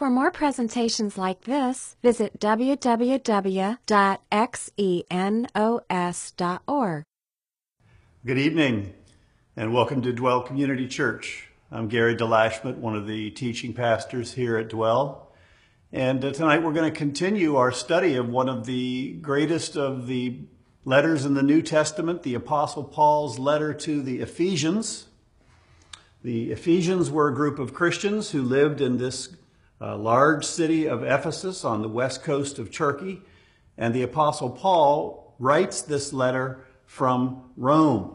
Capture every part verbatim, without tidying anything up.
For more presentations like this, visit w w w dot xenos dot org. Good evening, and welcome to Dwell Community Church. I'm Gary DeLashmutt, one of the teaching pastors here at Dwell. And uh, tonight we're going to continue our study of one of the greatest of the letters in the New Testament, the Apostle Paul's letter to the Ephesians. The Ephesians were a group of Christians who lived in this uh, large city of Ephesus on the west coast of Turkey. And the Apostle Paul writes this letter from Rome.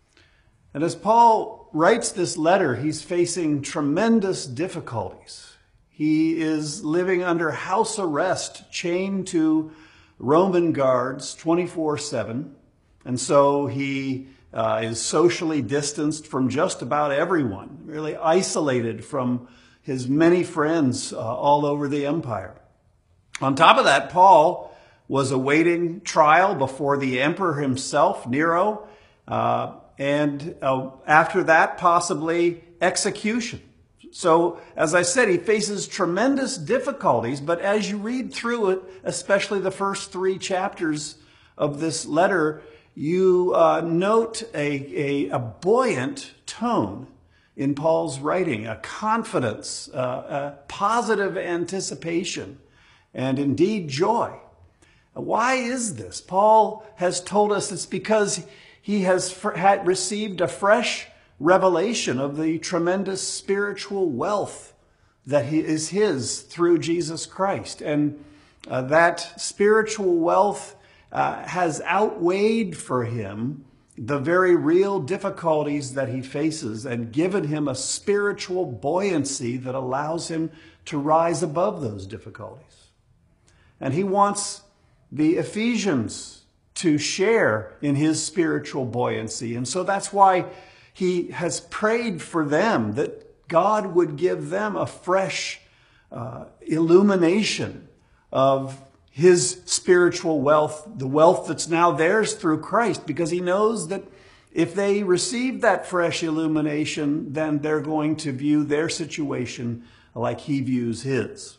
And as Paul writes this letter, he's facing tremendous difficulties. He is living under house arrest, chained to Roman guards twenty-four seven. And so he uh, is socially distanced from just about everyone, really isolated from his many friends uh, all over the empire. On top of that, Paul was awaiting trial before the emperor himself, Nero, uh, and uh, after that, possibly execution. So, as I said, he faces tremendous difficulties, but as you read through it, especially the first three chapters of this letter, you uh, note a, a, a buoyant tone in Paul's writing, a confidence, uh, a positive anticipation, and indeed joy. Why is this? Paul has told us it's because he has had received a fresh revelation of the tremendous spiritual wealth that he is his through Jesus Christ. And uh, that spiritual wealth uh, has outweighed for him the very real difficulties that he faces and given him a spiritual buoyancy that allows him to rise above those difficulties. And he wants the Ephesians to share in his spiritual buoyancy. And so that's why he has prayed for them that God would give them a fresh uh, illumination of his spiritual wealth, the wealth that's now theirs through Christ, because he knows that if they receive that fresh illumination, then they're going to view their situation like he views his.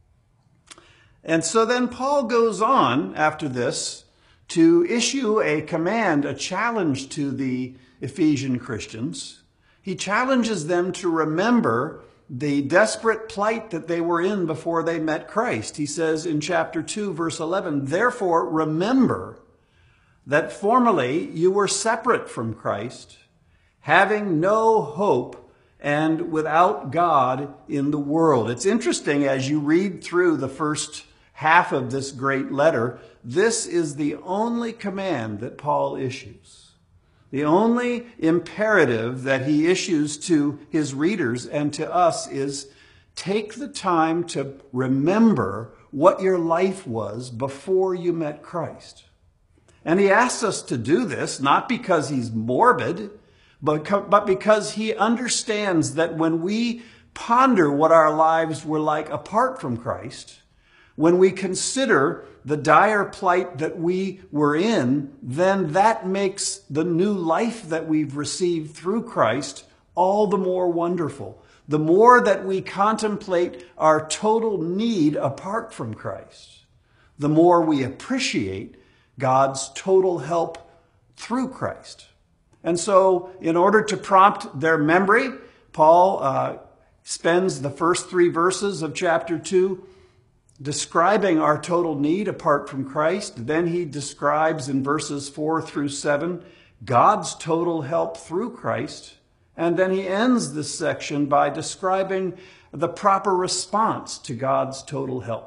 And so then Paul goes on after this to issue a command, a challenge to the Ephesian Christians. He challenges them to remember the desperate plight that they were in before they met Christ. He says in chapter two, verse eleven, "Therefore remember that formerly you were separate from Christ, having no hope and without God in the world." It's interesting as you read through the first half of this great letter, this is the only command that Paul issues. The only imperative that he issues to his readers and to us is take the time to remember what your life was before you met Christ. And he asks us to do this not because he's morbid, but, but because he understands that when we ponder what our lives were like apart from Christ, when we consider the dire plight that we were in, then that makes the new life that we've received through Christ all the more wonderful. The more that we contemplate our total need apart from Christ, the more we appreciate God's total help through Christ. And so, in order to prompt their memory, Paul uh, spends the first three verses of chapter two describing our total need apart from Christ. Then he describes in verses four through seven God's total help through Christ. And then he ends this section by describing the proper response to God's total help.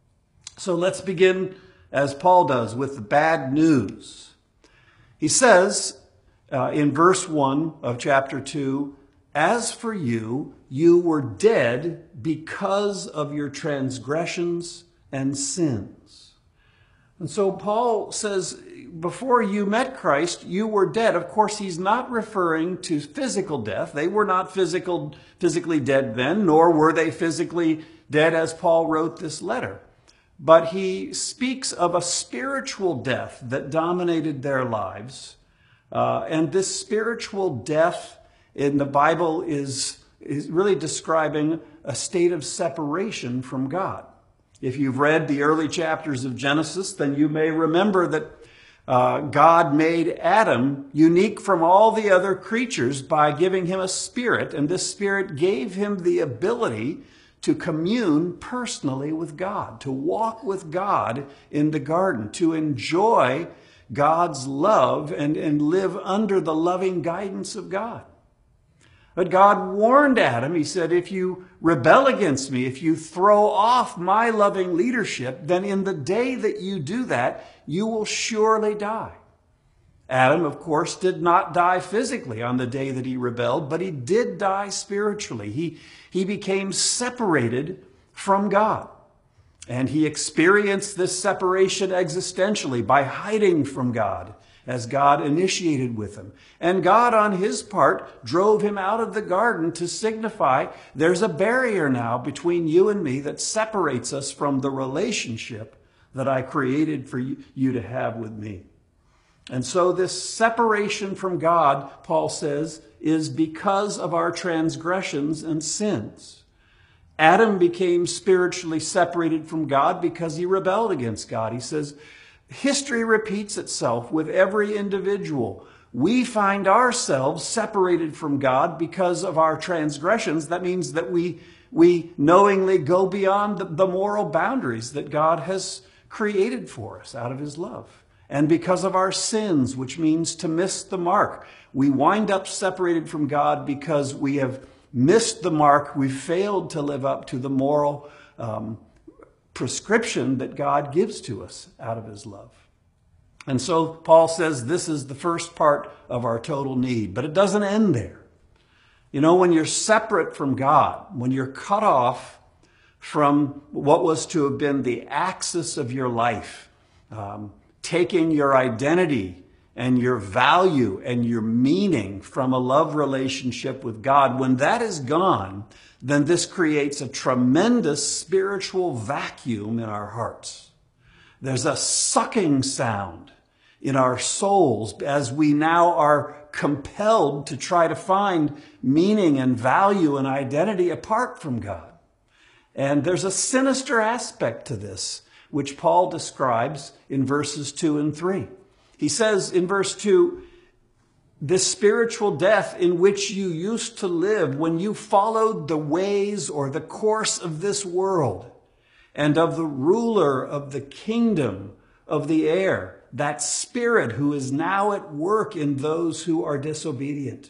So let's begin, as Paul does, with the bad news. He says uh, in verse one of chapter two, "As for you, you were dead because of your transgressions and sins." And so Paul says, before you met Christ, you were dead. Of course, he's not referring to physical death. They were not physical, physically dead then, nor were they physically dead as Paul wrote this letter. But he speaks of a spiritual death that dominated their lives. Uh, and this spiritual death in the Bible is, is really describing a state of separation from God. If you've read the early chapters of Genesis, then you may remember that uh, God made Adam unique from all the other creatures by giving him a spirit, and this spirit gave him the ability to commune personally with God, to walk with God in the garden, to enjoy God's love and, and live under the loving guidance of God. But God warned Adam, he said, if you rebel against me, if you throw off my loving leadership, then in the day that you do that, you will surely die. Adam, of course, did not die physically on the day that he rebelled, but he did die spiritually. He, he became separated from God. And he experienced this separation existentially by hiding from God as God initiated with him. And God, on his part, drove him out of the garden to signify there's a barrier now between you and me that separates us from the relationship that I created for you to have with me. And so this separation from God, Paul says, is because of our transgressions and sins. Adam became spiritually separated from God because he rebelled against God. He says, history repeats itself with every individual. We find ourselves separated from God because of our transgressions. That means that we, we knowingly go beyond the, the moral boundaries that God has created for us out of his love. And because of our sins, which means to miss the mark, we wind up separated from God because we have missed the mark. We've failed to live up to the moral um, prescription that God gives to us out of his love. And so Paul says this is the first part of our total need, but it doesn't end there. You know, when you're separate from God, when you're cut off from what was to have been the axis of your life, um, taking your identity and your value and your meaning from a love relationship with God, when that is gone, then this creates a tremendous spiritual vacuum in our hearts. There's a sucking sound in our souls as we now are compelled to try to find meaning and value and identity apart from God. And there's a sinister aspect to this, which Paul describes in verses two and three. He says in verse two, this spiritual death in which you used to live when you followed the ways or the course of this world and of the ruler of the kingdom of the air, that spirit who is now at work in those who are disobedient.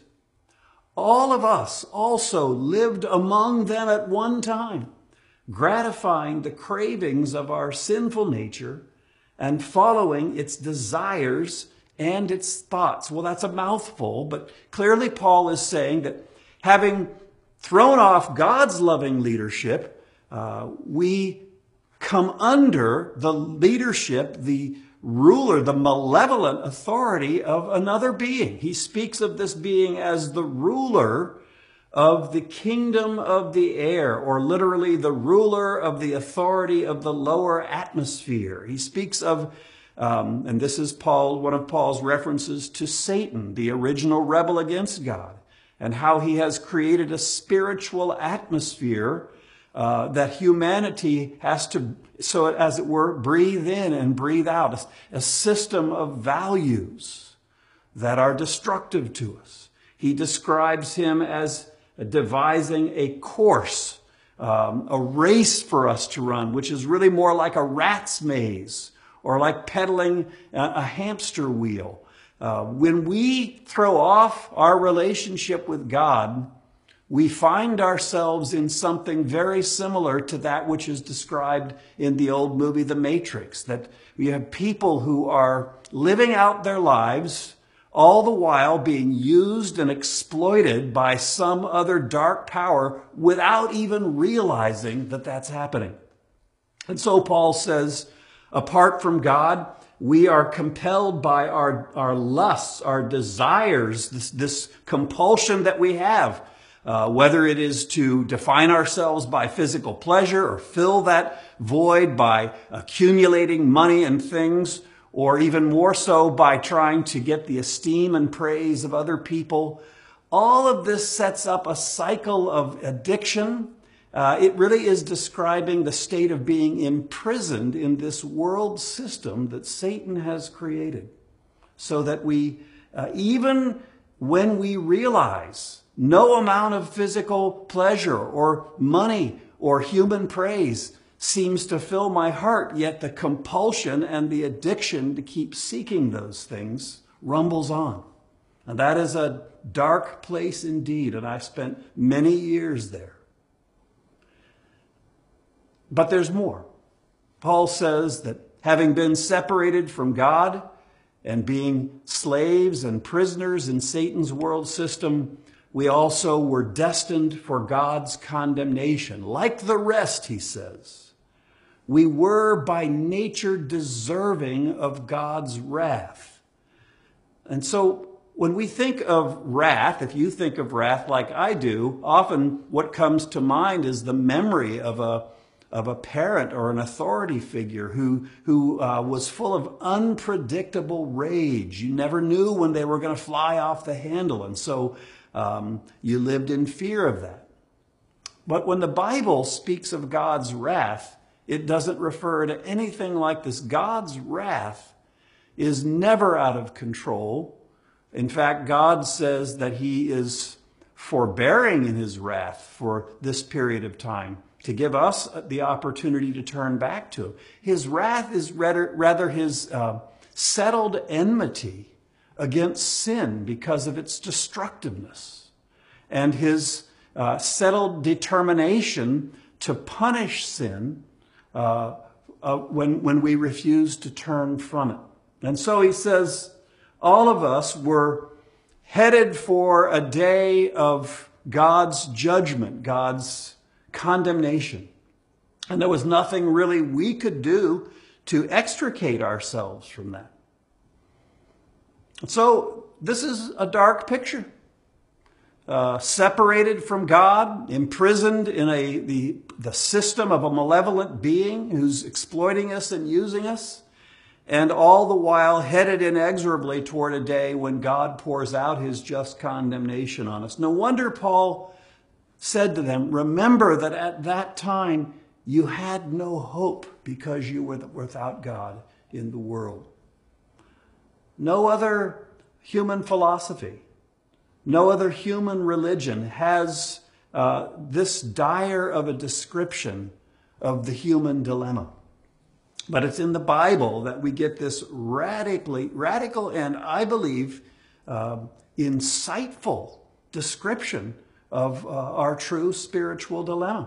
All of us also lived among them at one time, gratifying the cravings of our sinful nature and following its desires and its thoughts. Well, that's a mouthful, but clearly Paul is saying that having thrown off God's loving leadership, uh, we come under the leadership, the ruler, the malevolent authority of another being. He speaks of this being as the ruler of the kingdom of the air, or literally the ruler of the authority of the lower atmosphere. He speaks of, um, and this is Paul, one of Paul's references to Satan, the original rebel against God, and how he has created a spiritual atmosphere uh, that humanity has to, so as it were, breathe in and breathe out, a, a system of values that are destructive to us. He describes him as devising a course, um, a race for us to run, which is really more like a rat's maze or like pedaling a, a hamster wheel. Uh, when we throw off our relationship with God, we find ourselves in something very similar to that which is described in the old movie, The Matrix, that we have people who are living out their lives all the while being used and exploited by some other dark power without even realizing that that's happening. And so Paul says, apart from God, we are compelled by our, our lusts, our desires, this, this compulsion that we have, uh, whether it is to define ourselves by physical pleasure or fill that void by accumulating money and things, or even more so by trying to get the esteem and praise of other people. All of this sets up a cycle of addiction Uh, it really is describing the state of being imprisoned in this world system that Satan has created, so that we, uh, even when we realize no amount of physical pleasure or money or human praise seems to fill my heart, yet the compulsion and the addiction to keep seeking those things rumbles on. And that is a dark place indeed, and I've spent many years there. But there's more. Paul says that having been separated from God and being slaves and prisoners in Satan's world system, we also were destined for God's condemnation. Like the rest, he says, we were by nature deserving of God's wrath. And so when we think of wrath, if you think of wrath like I do, often what comes to mind is the memory of a of a parent or an authority figure who, who uh, was full of unpredictable rage. You never knew when they were going to fly off the handle, and so um, you lived in fear of that. But when the Bible speaks of God's wrath, it doesn't refer to anything like this. God's wrath is never out of control. In fact, God says that he is forbearing in his wrath for this period of time, to give us the opportunity to turn back to him. His wrath is rather, rather his uh, settled enmity against sin because of its destructiveness, and his uh, settled determination to punish sin uh, uh, when, when we refuse to turn from it. And so he says, all of us were headed for a day of God's judgment, God's condemnation. And there was nothing really we could do to extricate ourselves from that. So this is a dark picture. Uh, separated from God, imprisoned in a the, the system of a malevolent being who's exploiting us and using us, and all the while headed inexorably toward a day when God pours out his just condemnation on us. No wonder Paul said to them, remember that at that time you had no hope because you were without God in the world. No other human philosophy, no other human religion has uh, this dire of a description of the human dilemma. But it's in the Bible that we get this radically, radical and, I believe, uh, insightful description of uh, our true spiritual dilemma.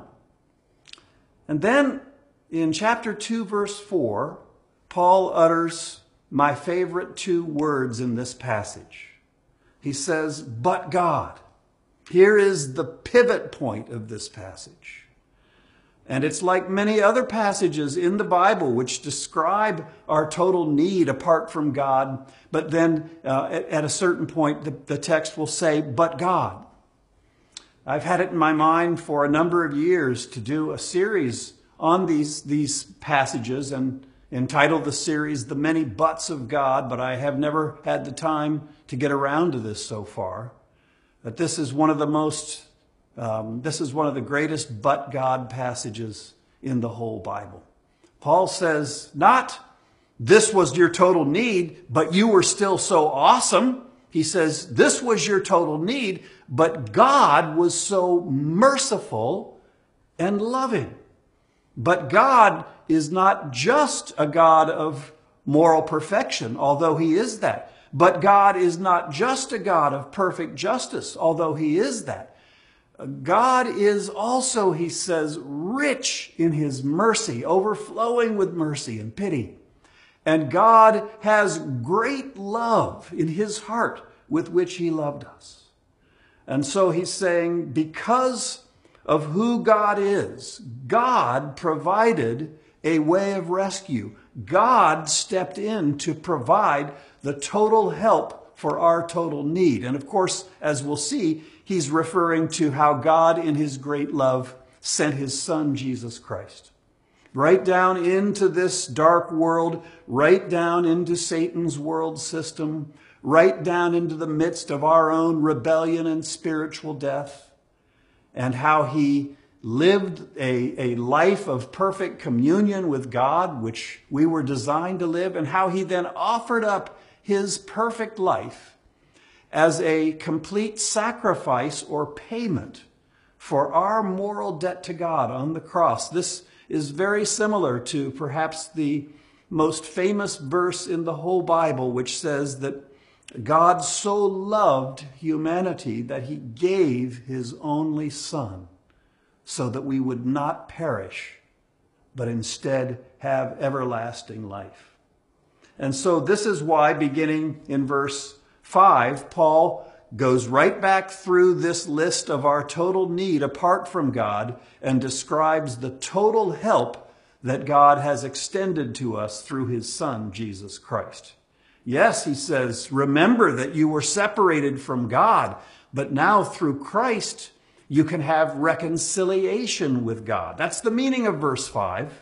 And then in chapter two, verse four, Paul utters my favorite two words in this passage. He says, but God. Here is the pivot point of this passage. And it's like many other passages in the Bible which describe our total need apart from God. But then uh, at, at a certain point, the, the text will say, but God. I've had it in my mind for a number of years to do a series on these, these passages and entitle the series The Many Buts of God, but I have never had the time to get around to this so far. But this is one of the most, um, this is one of the greatest but God passages in the whole Bible. Paul says, not this was your total need, but you were still so awesome. He says, this was your total need, but God was so merciful and loving. But God is not just a God of moral perfection, although he is that. But God is not just a God of perfect justice, although he is that. God is also, he says, rich in his mercy, overflowing with mercy and pity. And God has great love in his heart with which he loved us. And so he's saying, because of who God is, God provided a way of rescue. God stepped in to provide the total help for our total need. And of course, as we'll see, he's referring to how God in his great love sent his son, Jesus Christ, right down into this dark world, right down into Satan's world system, right down into the midst of our own rebellion and spiritual death, and how he lived a, a life of perfect communion with God, which we were designed to live, and how he then offered up his perfect life as a complete sacrifice or payment for our moral debt to God on the cross. This is very similar to perhaps the most famous verse in the whole Bible, which says that God so loved humanity that he gave his only Son so that we would not perish, but instead have everlasting life. And so this is why, beginning in verse five, Paul goes right back through this list of our total need apart from God and describes the total help that God has extended to us through his Son, Jesus Christ. Yes, he says, remember that you were separated from God, but now through Christ, you can have reconciliation with God. That's the meaning of verse five.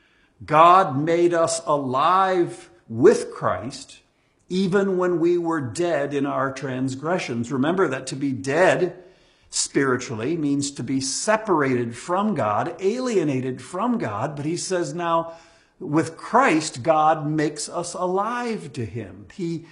God made us alive with Christ, even when we were dead in our transgressions. Remember that to be dead spiritually means to be separated from God, alienated from God. But he says now, with Christ, God makes us alive to him. He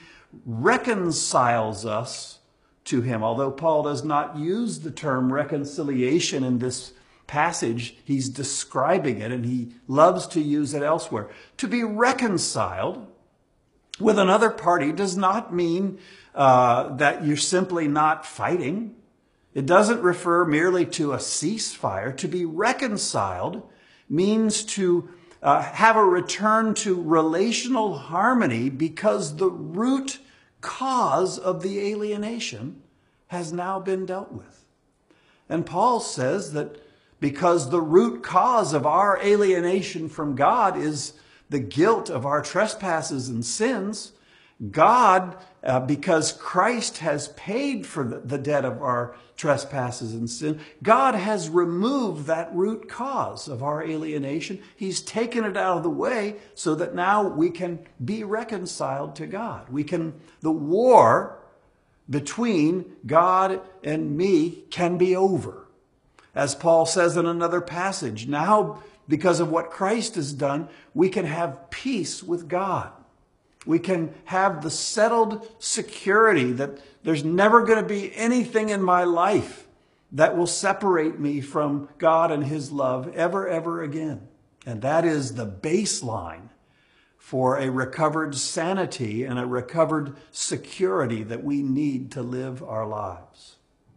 reconciles us to him. Although Paul does not use the term reconciliation in this passage, he's describing it, and he loves to use it elsewhere. To be reconciled with another party does not mean uh, that you're simply not fighting. It doesn't refer merely to a ceasefire. To be reconciled means to uh, have a return to relational harmony because the root cause of the alienation has now been dealt with. And Paul says that because the root cause of our alienation from God is the guilt of our trespasses and sins, God, uh, because Christ has paid for the, the debt of our trespasses and sin, God has removed that root cause of our alienation. He's taken it out of the way so that now we can be reconciled to God. We can, the war between God and me can be over. As Paul says in another passage, now because of what Christ has done, we can have peace with God. We can have the settled security that there's never going to be anything in my life that will separate me from God and his love ever, ever again. And that is the baseline for a recovered sanity and a recovered security that we need to live our lives.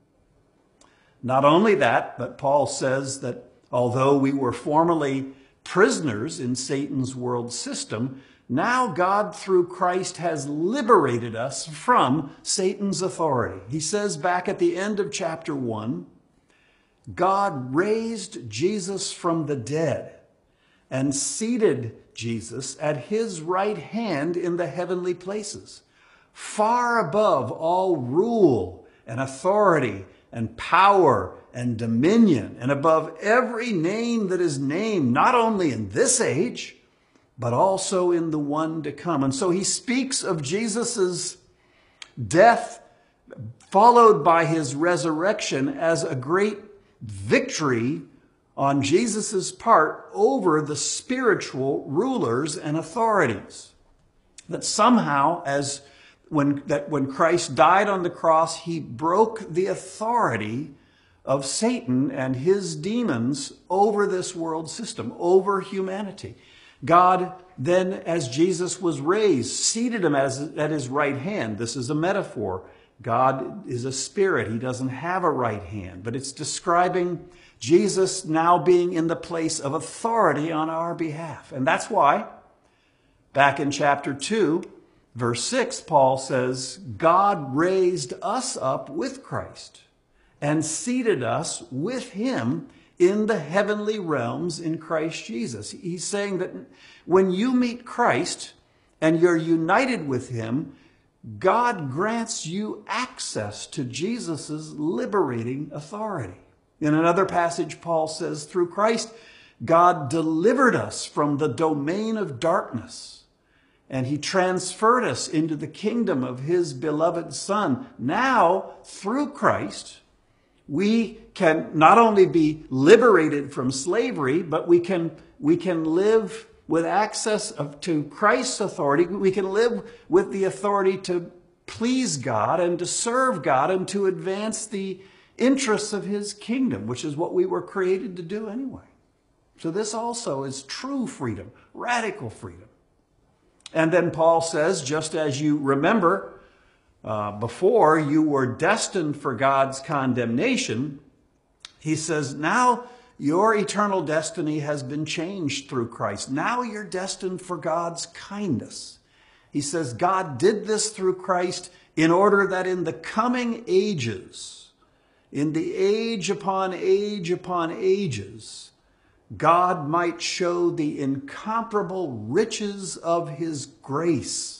Not only that, but Paul says that although we were formerly prisoners in Satan's world system, now God, through Christ, has liberated us from Satan's authority. He says back at the end of chapter one, God raised Jesus from the dead and seated Jesus at his right hand in the heavenly places, far above all rule and authority and power and dominion, and above every name that is named, not only in this age, but also in the one to come. And so he speaks of Jesus's death followed by his resurrection as a great victory on Jesus's part over the spiritual rulers and authorities. That somehow, as when, that when Christ died on the cross, he broke the authority of Satan and his demons over this world system, over humanity. God then, as Jesus was raised, seated him as, at his right hand. This is a metaphor. God is a spirit. He doesn't have a right hand, but it's describing Jesus now being in the place of authority on our behalf. And that's why, back in chapter two, verse six, Paul says, God raised us up with Christ and seated us with him in the heavenly realms in Christ Jesus. He's saying that when you meet Christ and you're united with him, God grants you access to Jesus's liberating authority. In another passage, Paul says, through Christ, God delivered us from the domain of darkness, and he transferred us into the kingdom of his beloved Son. Now, through Christ, we can not only be liberated from slavery, but we can, we can live with access of, to Christ's authority. We can live with the authority to please God and to serve God and to advance the interests of his kingdom, which is what we were created to do anyway. So this also is true freedom, radical freedom. And then Paul says, just as you remember, Uh, before you were destined for God's condemnation, he says, now your eternal destiny has been changed through Christ. Now you're destined for God's kindness. He says, God did this through Christ in order that in the coming ages, in the age upon age upon ages, God might show the incomparable riches of his grace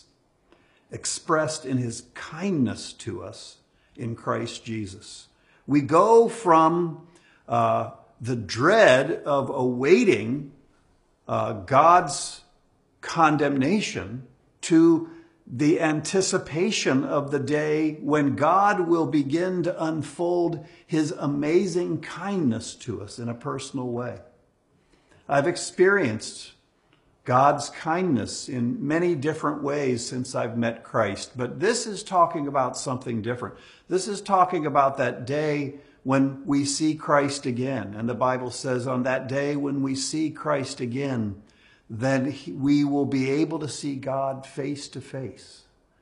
expressed in his kindness to us in Christ Jesus. We go from uh, the dread of awaiting uh, God's condemnation to the anticipation of the day when God will begin to unfold his amazing kindness to us in a personal way. I've experienced God's kindness in many different ways since I've met Christ. But this is talking about something different. This is talking about that day when we see Christ again. And the Bible says on that day when we see Christ again, then he, we will be able to see God face to face.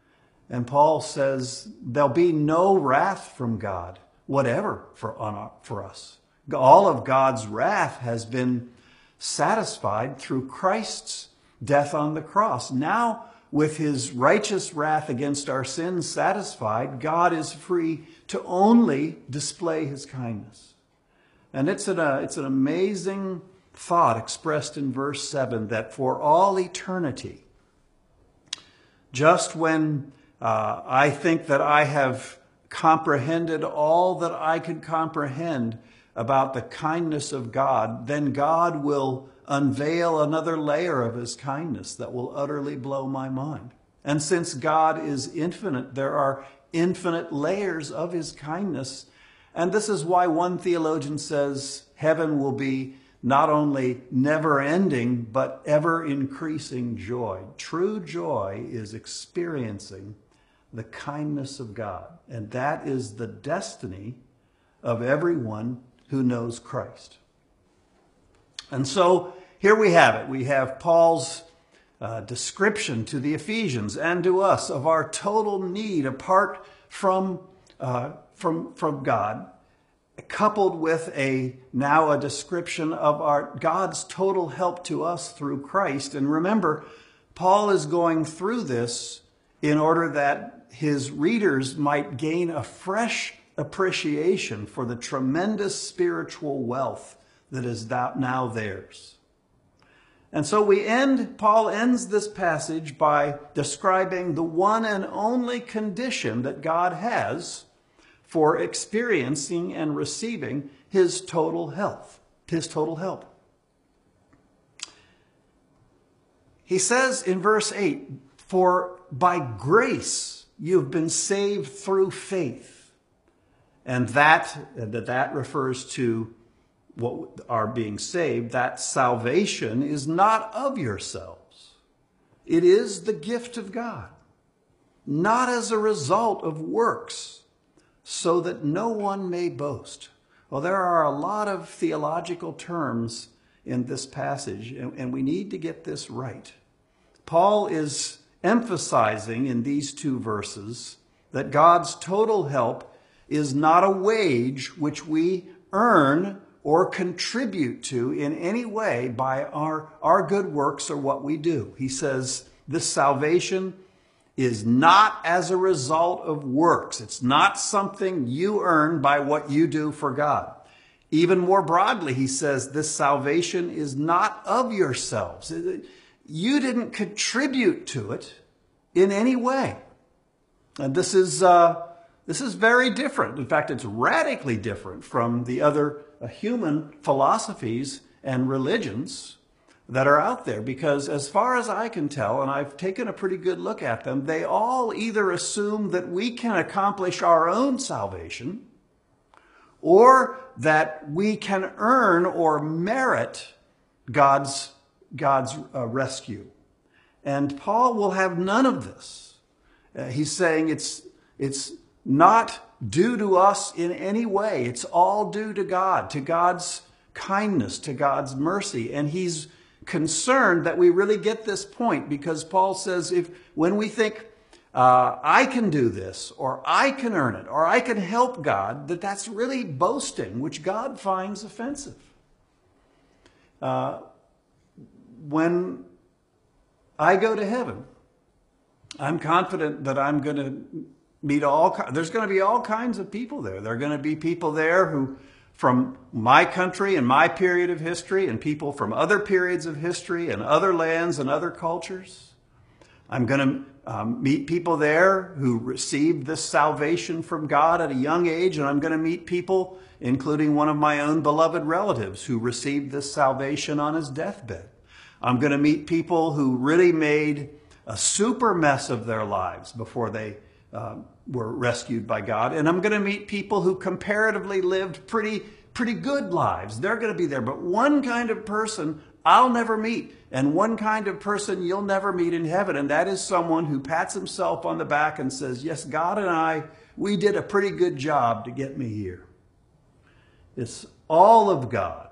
And Paul says there'll be no wrath from God, whatever, for, on our, for us. All of God's wrath has been satisfied through Christ's death on the cross. Now, with his righteous wrath against our sins satisfied, God is free to only display his kindness. And it's an, uh, it's an amazing thought expressed in verse seven that for all eternity, just when uh, I think that I have comprehended all that I could comprehend about the kindness of God, then God will unveil another layer of his kindness that will utterly blow my mind. And since God is infinite, there are infinite layers of his kindness. And this is why one theologian says heaven will be not only never ending, but ever increasing joy. True joy is experiencing the kindness of God. And that is the destiny of everyone who knows Christ. And so here we have it. We have Paul's uh, description to the Ephesians and to us of our total need apart from, uh, from, from God, coupled with a now a description of our God's total help to us through Christ. And remember, Paul is going through this in order that his readers might gain a fresh appreciation for the tremendous spiritual wealth that is now theirs. And so we end, Paul ends this passage by describing the one and only condition that God has for experiencing and receiving his total health, his total help. He says in verse eight, for by grace you've been saved through faith. And that, that, that refers to what are being saved. That salvation is not of yourselves. It is the gift of God, not as a result of works, so that no one may boast. Well, there are a lot of theological terms in this passage, and, and we need to get this right. Paul is emphasizing in these two verses that God's total help is not a wage which we earn or contribute to in any way by our, our good works or what we do. He says this salvation is not as a result of works. It's not something you earn by what you do for God. Even more broadly, he says this salvation is not of yourselves. You didn't contribute to it in any way. And this is... Uh, This is very different. In fact, it's radically different from the other uh, human philosophies and religions that are out there. Because as far as I can tell, and I've taken a pretty good look at them, they all either assume that we can accomplish our own salvation, or that we can earn or merit God's, God's uh, rescue. And Paul will have none of this. Uh, he's saying it's, it's not due to us in any way. It's all due to God, to God's kindness, to God's mercy. And he's concerned that we really get this point, because Paul says if when we think, uh, I can do this, or I can earn it, or I can help God, that that's really boasting, which God finds offensive. Uh, when I go to heaven, I'm confident that I'm going to meet all, there's going to be all kinds of people there. There are going to be people there who, from my country and my period of history, and people from other periods of history and other lands and other cultures. I'm going to um, meet people there who received this salvation from God at a young age, and I'm going to meet people, including one of my own beloved relatives, who received this salvation on his deathbed. I'm going to meet people who really made a super mess of their lives before they uh, were rescued by God. And I'm going to meet people who comparatively lived pretty, pretty good lives. They're going to be there. But one kind of person I'll never meet, and one kind of person you'll never meet in heaven, and that is someone who pats himself on the back and says, yes, God and I, we did a pretty good job to get me here. It's all of God,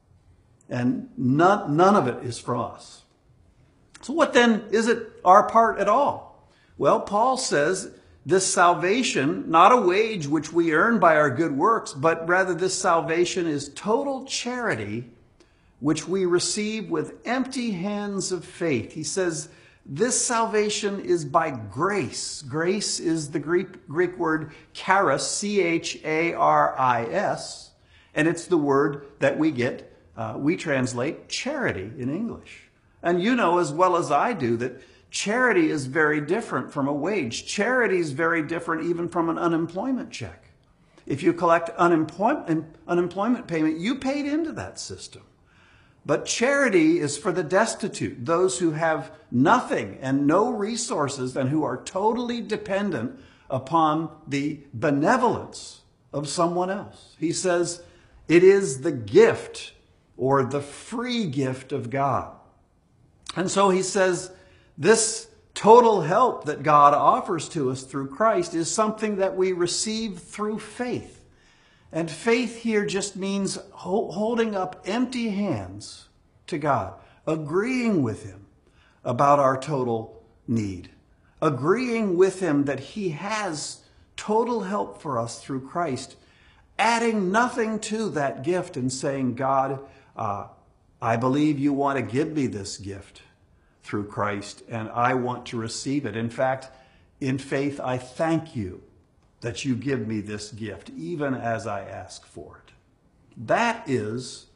and none, none of it is from us. So what then is it our part at all? Well, Paul says this salvation, not a wage which we earn by our good works, but rather this salvation is total charity, which we receive with empty hands of faith. He says this salvation is by grace. Grace is the Greek, Greek word charis, C H A R I S, and it's the word that we get, uh, we translate charity in English. And you know as well as I do that charity is very different from a wage. Charity is very different even from an unemployment check. If you collect unemployment, unemployment payment, you paid into that system. But charity is for the destitute, those who have nothing and no resources and who are totally dependent upon the benevolence of someone else. He says it is the gift or the free gift of God. And so he says this total help that God offers to us through Christ is something that we receive through faith. And faith here just means holding up empty hands to God, agreeing with him about our total need, agreeing with him that he has total help for us through Christ, adding nothing to that gift and saying, God, uh, I believe you want to give me this gift through Christ, and I want to receive it. In fact, in faith, I thank you that you give me this gift, even as I ask for it. That is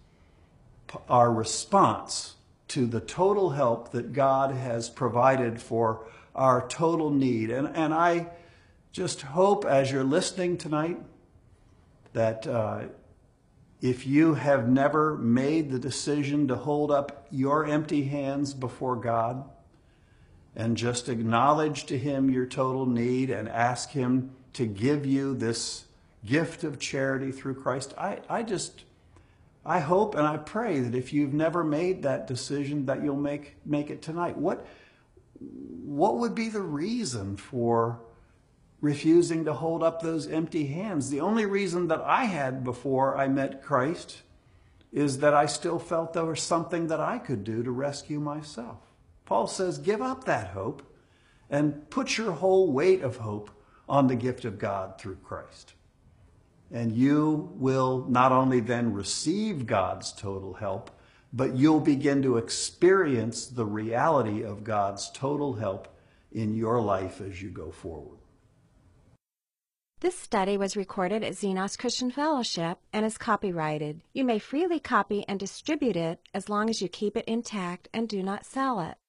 our response to the total help that God has provided for our total need. And, and I just hope as you're listening tonight that uh, if you have never made the decision to hold up your empty hands before God and just acknowledge to him your total need and ask him to give you this gift of charity through Christ, I, I just, I hope and I pray that if you've never made that decision, that you'll make, make it tonight. What, what would be the reason for refusing to hold up those empty hands? The only reason that I had before I met Christ is that I still felt there was something that I could do to rescue myself. Paul says, give up that hope and put your whole weight of hope on the gift of God through Christ. And you will not only then receive God's total help, but you'll begin to experience the reality of God's total help in your life as you go forward. This study was recorded at Xenos Christian Fellowship and is copyrighted. You may freely copy and distribute it as long as you keep it intact and do not sell it.